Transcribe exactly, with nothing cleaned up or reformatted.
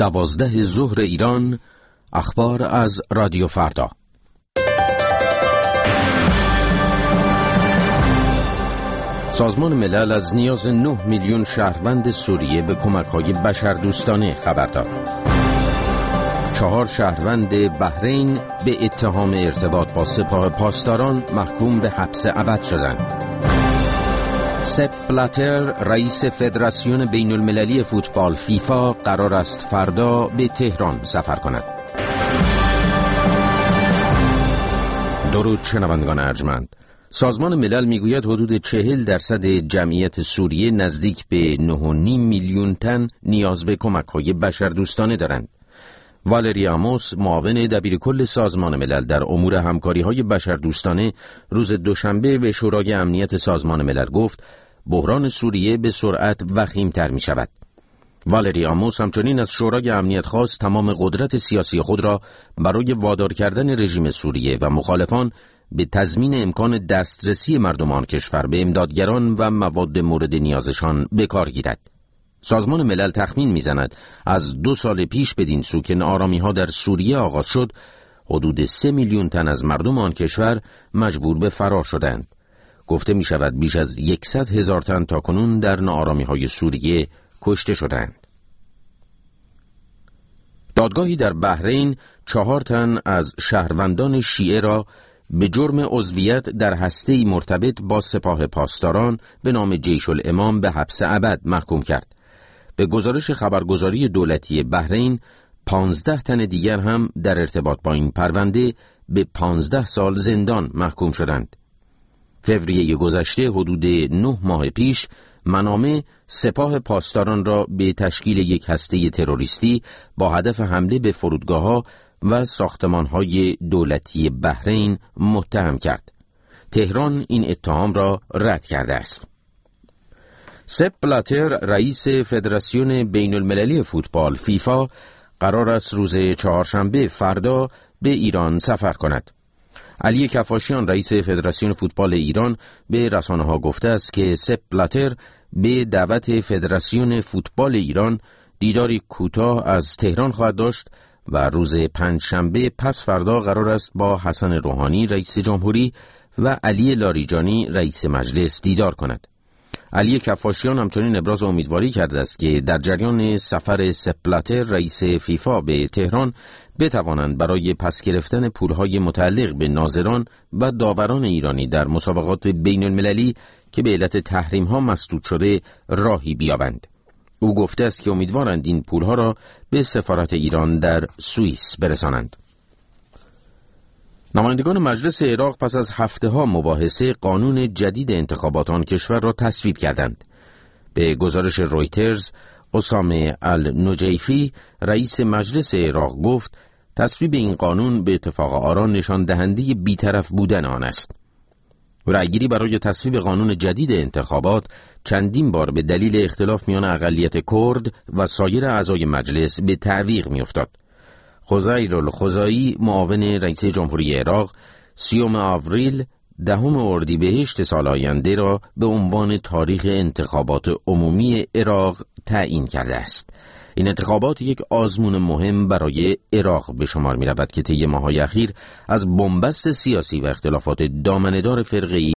دوازده ظهر ایران. اخبار از رادیو فردا. سازمان ملل از نیاز نه میلیون شهروند سوریه به کمک‌های بشردوستانه خبر داد. چهار شهروند بحرین به اتهام ارتباط با سپاه پاسداران محکوم به حبس ابد شدند. سپ بلاتر رئیس فدراسیون بین المللی فوتبال فیفا قرار است فردا به تهران سفر کند. درود شنوندگان ارجمند. سازمان ملل میگوید حدود چهل درصد جمعیت سوریه نزدیک به نه و نیم میلیون تن نیاز به کمک‌های بشردوستانه دارند. والری آموس، معاون دبیرکل سازمان ملل در امور همکاری‌های بشردوستانه، روز دوشنبه به شورای امنیت سازمان ملل گفت بحران سوریه به سرعت وخیم‌تر می‌شود. والری آموس همچنین از شورای امنیت خواست تمام قدرت سیاسی خود را برای وادار کردن رژیم سوریه و مخالفان به تضمین امکان دسترسی مردم آن کشور به امدادگران و مواد مورد نیازشان به کار گیرد. سازمان ملل تخمین می‌زند از دو سال پیش بدین سو که ناآرامی‌ها در سوریه آغاز شد، حدود سه میلیون تن از مردم آن کشور مجبور به فرار شدند. گفته می‌شود بیش از صد هزار تن تاکنون در ناآرامی‌های سوریه کشته شدند. دادگاهی در بحرین چهار تن از شهروندان شیعه را به جرم عضویت در هسته‌ای مرتبط با سپاه پاسداران به نام جیش الامام به حبس ابد محکوم کرد. به گزارش خبرگزاری دولتی بحرین، پانزده تن دیگر هم در ارتباط با این پرونده به پانزده سال زندان محکوم شدند. فوریه گذشته، حدود نه ماه پیش، منامه سپاه پاسداران را به تشکیل یک هسته تروریستی با هدف حمله به فرودگاه‌ها و ساختمان‌های دولتی بحرین متهم کرد. تهران این اتهام را رد کرده است. سپ بلاتر رئیس فدراسیون بین المللی فوتبال فیفا قرار است روز چهارشنبه فردا به ایران سفر کند. علی کفاشیان رئیس فدراسیون فوتبال ایران به رسانه‌ها گفته است که سپ بلاتر به دعوت فدراسیون فوتبال ایران دیداری کوتاه از تهران خواهد داشت و روز پنجشنبه پس فردا قرار است با حسن روحانی رئیس جمهوری و علی لاریجانی رئیس مجلس دیدار کند. علی کفاشیان همچنین ابراز امیدواری کرده است که در جریان سفر سپ بلاتر رئیس فیفا به تهران بتوانند برای پس گرفتن پولهای متعلق به ناظران و داوران ایرانی در مسابقات بین المللی که به علت تحریم ها مسدود شده راهی بیابند. او گفته است که امیدوارند این پولها را به سفارت ایران در سوئیس برسانند. نمایندگان مجلس عراق پس از هفته‌ها مباحثه قانون جدید انتخابات آن کشور را تصویب کردند. به گزارش رویترز، اسامه النجیفی رئیس مجلس عراق گفت تصویب این قانون به اتفاق آرا نشان دهنده بی‌طرف بودن آن است. رأیگیری برای تصویب قانون جدید انتخابات چندین بار به دلیل اختلاف میان اقلیت کرد و سایر اعضای مجلس به تعویق می‌افتاد. خزیر الخزائی معاون رئیس جمهوری عراق سیوم آوریل دهم اردیبهشت سال آینده را به عنوان تاریخ انتخابات عمومی عراق تعیین کرده است. این انتخابات یک آزمون مهم برای عراق به شمار می رود که طی ماه‌های اخیر از بنبست سیاسی و اختلافات دامنه‌دار فرقه‌ای